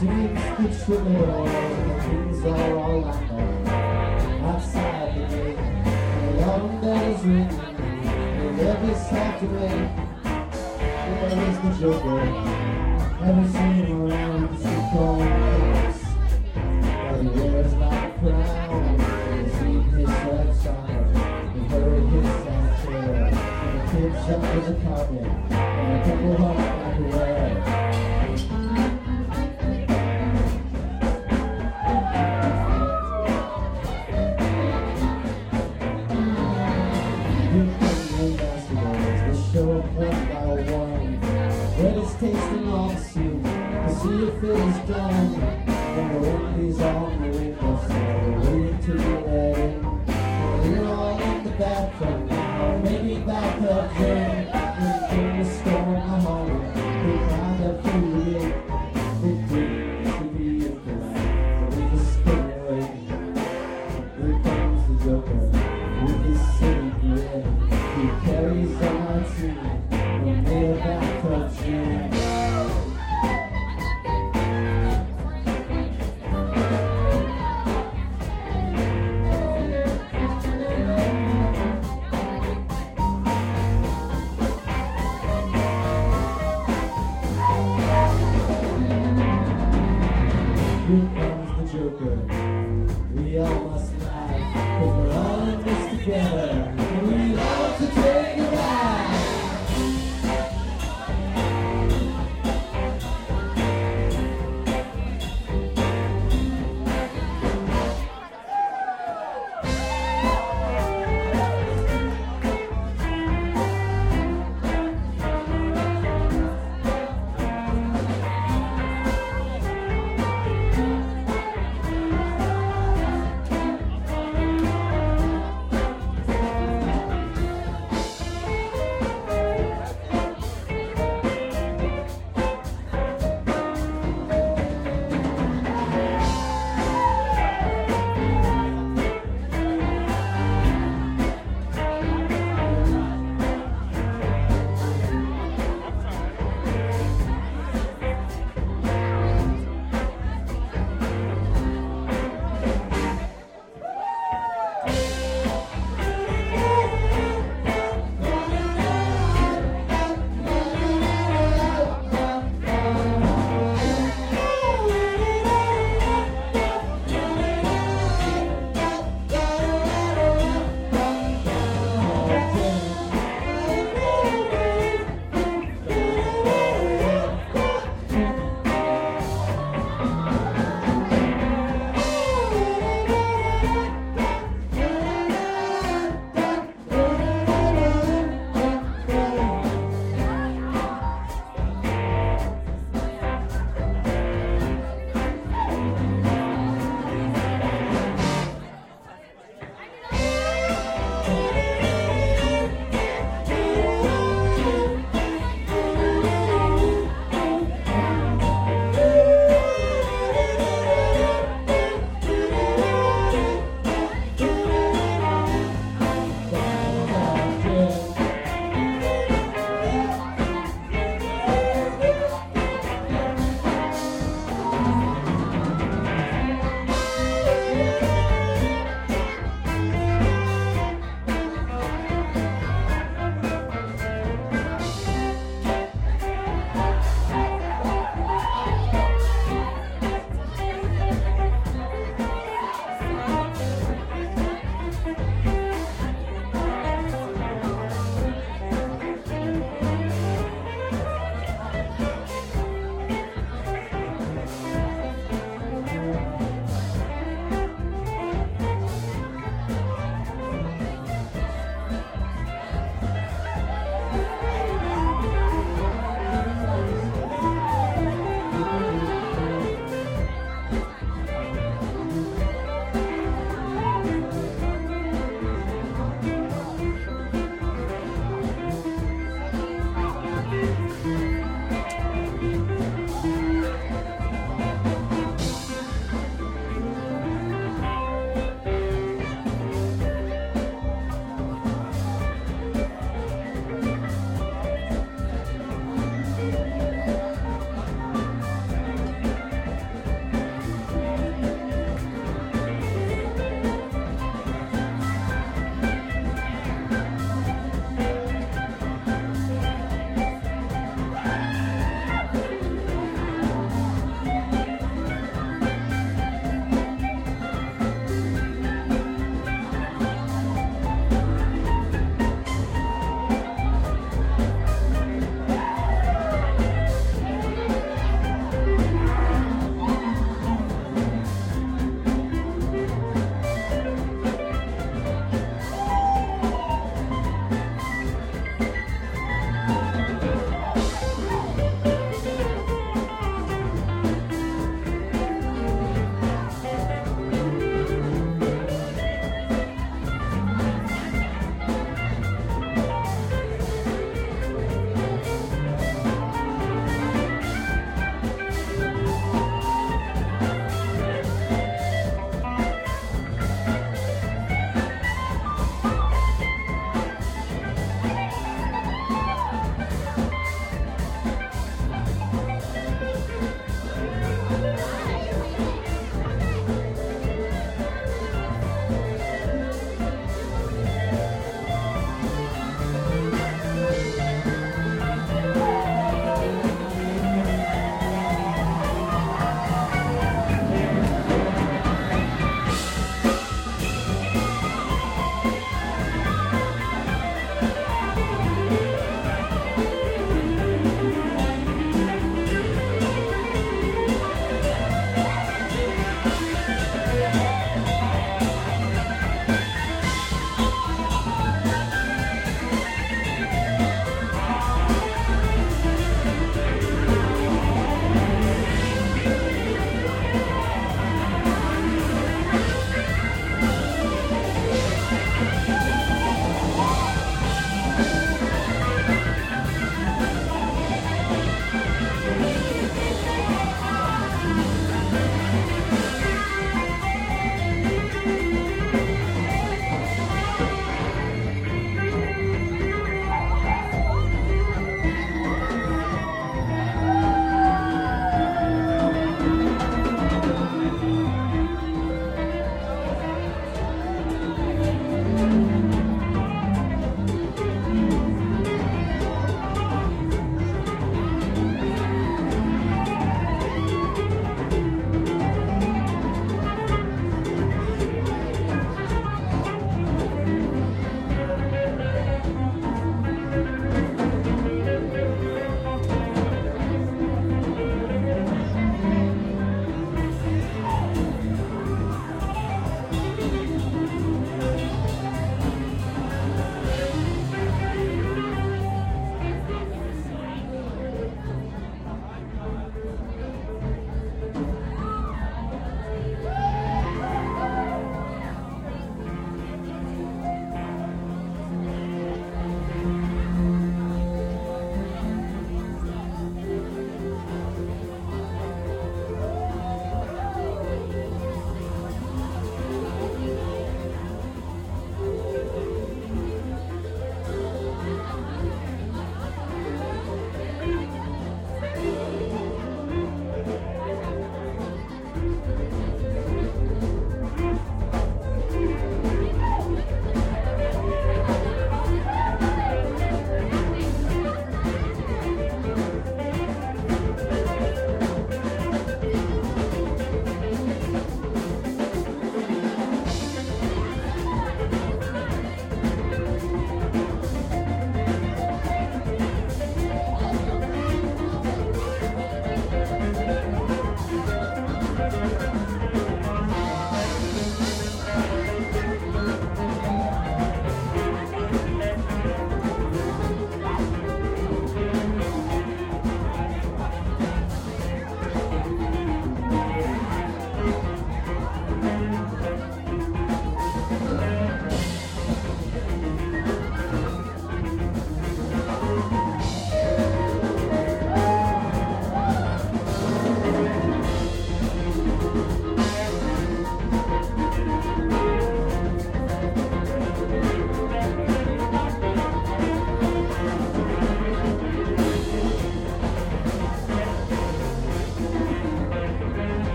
seems the troubadour, the things are all lined up outside the gate. And the long bells ring, and every Saturday, where is the Joker? Haven't seen him around since going past. But he wears like a crown, he's seen his shirt side, he heard his sad tale, and the kids under the carpet, and a couple hot like a red. Show up one by one, but it's tasting all the soup to see if it is done. When the wind is on the windowsill, waiting to be let in. We're all in the bathtub now, maybe bathtub then. When came the storm, the home, we climbed up through the gate. It did to be impolite, but we just spin away. Here comes the Joker with his city grin. He carries on my tree when they're back up June. Here